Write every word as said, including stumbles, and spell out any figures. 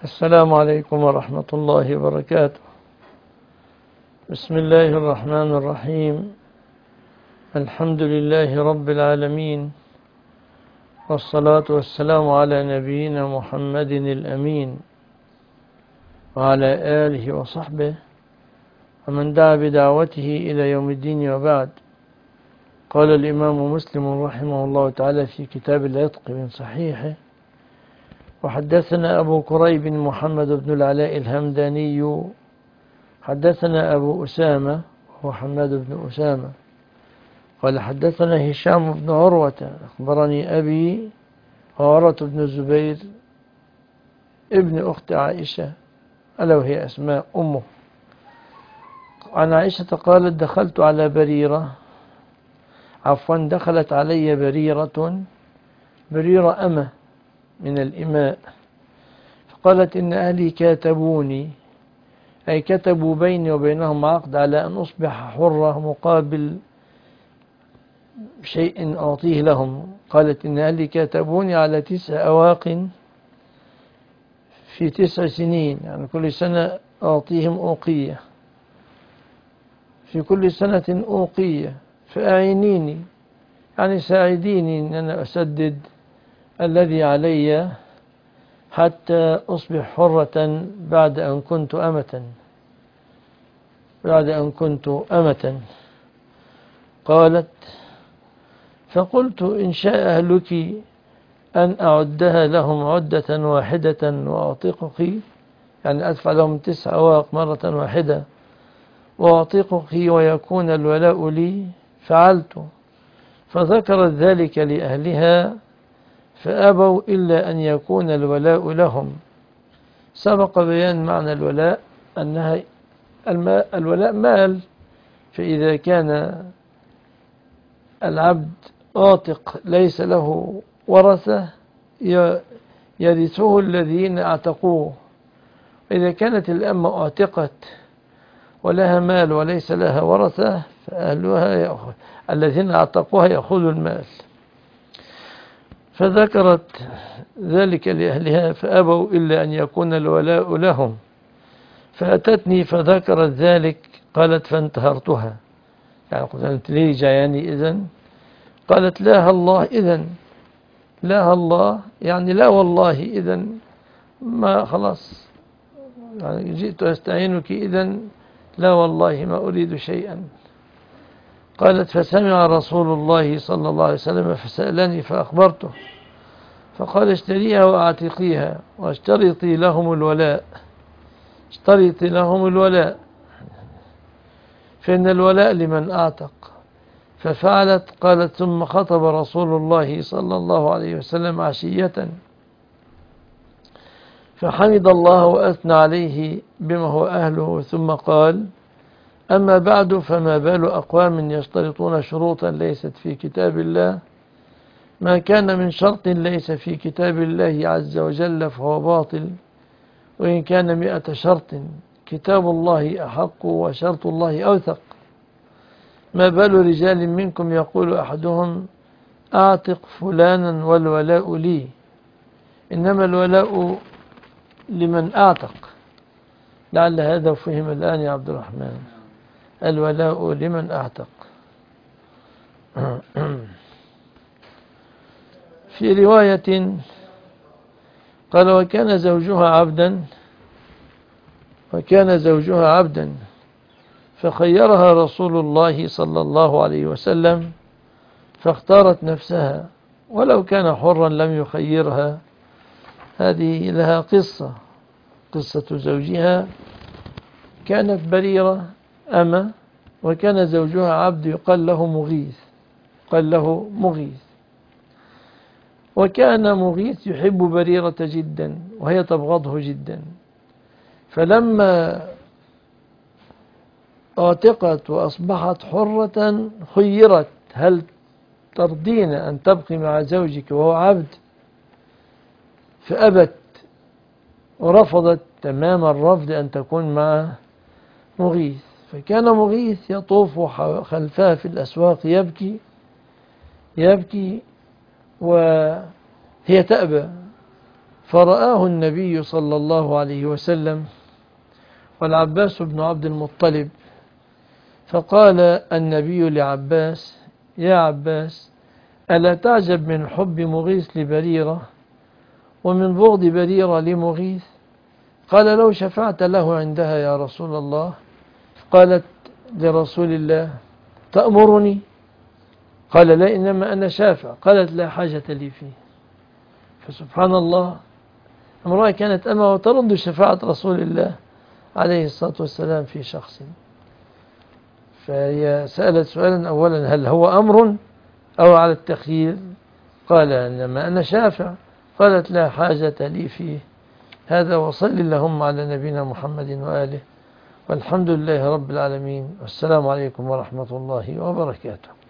السلام عليكم ورحمة الله وبركاته. بسم الله الرحمن الرحيم. الحمد لله رب العالمين، والصلاة والسلام على نبينا محمد الأمين وعلى آله وصحبه ومن دعا بدعوته إلى يوم الدين، وبعد. قال الإمام مسلم رحمه الله تعالى في كتاب العتق من صحيحه: وحدثنا أبو كريب محمد بن العلاء الهمداني حدثنا أبو أسامة وهو حماد بن أسامة قال حدثنا هشام بن عروة أخبرني أبي عروة بن الزبير ابن أخت عائشة ألا وهي أسماء أمه، عن عائشة قالت: دخلت على بريرة عفوا دخلت علي بريرة بريرة أمة من الإماء، فقالت: إن أهلي كاتبوني، أي كتبوا بيني وبينهم عقد على أن أصبح حرة مقابل شيء أعطيه لهم. قالت: إن أهلي كاتبوني على تسع أواق في تسع سنين، يعني كل سنة أعطيهم أوقية، في كل سنة أوقية، فأعينيني يعني ساعديني أن أنا أسدد الذي علي حتى أصبح حرة بعد أن كنت أمة بعد أن كنت أمة. قالت: فقلت: إن شاء أهلك أن أعدها لهم عدة واحدة وأعتقك، يعني أدفع لهم تسع أواق مرة واحدة وأعتقك ويكون الولاء لي، فعلت. فذكرت ذلك لأهلها فأبوا إلا أن يكون الولاء لهم. سبق بيان معنى الولاء أنها الولاء مال، فإذا كان العبد عاتق ليس له ورثة يرثه الذين اعتقوه، إذا كانت الأمة اعتقت ولها مال وليس لها ورثة فأهلها الذين اعتقوها يأخذوا المال. فذكرت ذلك لأهلها فأبوا إلا أن يكون الولاء لهم، فأتتني فذكرت ذلك. قالت: فانتهرتها، يعني قلت: ليه جاياني إذن؟ قالت: لا الله إذن، لا الله يعني لا والله إذن، ما خلاص يعني جئت أستعينك إذن، لا والله ما أريد شيئا. قالت: فسمع رسول الله صلى الله عليه وسلم فسألني فأخبرته، فقال: اشتريها وأعتقيها واشترطي لهم الولاء، اشترطي لهم الولاء، فإن الولاء لمن أعتق. ففعلت. قالت: ثم خطب رسول الله صلى الله عليه وسلم عشية فحمد الله وأثنى عليه بما هو أهله، ثم قال: أما بعد، فما بال أقوام يشترطون شروطا ليست في كتاب الله، ما كان من شرط ليس في كتاب الله عز وجل فهو باطل، وإن كان مئة شرط كتاب الله أحق وشرط الله أوثق. ما بال رجال منكم يقول أحدهم: أعتق فلانا والولاء لي، إنما الولاء لمن أعتق. لعل هذا فهم الآن يا عبد الرحمن، الولاء لمن أعتق. في رواية قال: وكان زوجها عبدا وكان زوجها عبدا فخيرها رسول الله صلى الله عليه وسلم فاختارت نفسها، ولو كان حرا لم يخيرها. هذه لها قصة، قصة زوجها. كانت بريرة أمة وكان زوجها عبد يقال له مغيث قال له مغيث وكان مغيث يحب بريرة جدا وهي تبغضه جدا، فلما اعتقت وأصبحت حرة خيرت: هل ترضين أن تبقي مع زوجك وهو عبد؟ فأبت ورفضت تمام الرفض أن تكون مع مغيث. فكان مغيث يطوف خلفها في الأسواق يبكي يبكي وهي تأبى، فرآه النبي صلى الله عليه وسلم والعباس بن عبد المطلب، فقال النبي لعباس: يا عباس، ألا تعجب من حب مغيث لبريرة ومن بغض بريرة لمغيث؟ قال: لو شفعت له عندها يا رسول الله. قالت لرسول الله: تأمرني؟ قال: لا، إنما أنا شافع. قالت: لا حاجة لي فيه. فسبحان الله، امرأة كانت أما وترد شفاعة رسول الله عليه الصلاة والسلام في شخص. فهي سألت سؤالا: أولا هل هو أمر أو على التخيير؟ قال: إنما أنا شافع. قالت: لا حاجة لي فيه. هذا، وصل اللهم على نبينا محمد وآله، والحمد لله رب العالمين، والسلام عليكم ورحمة الله وبركاته.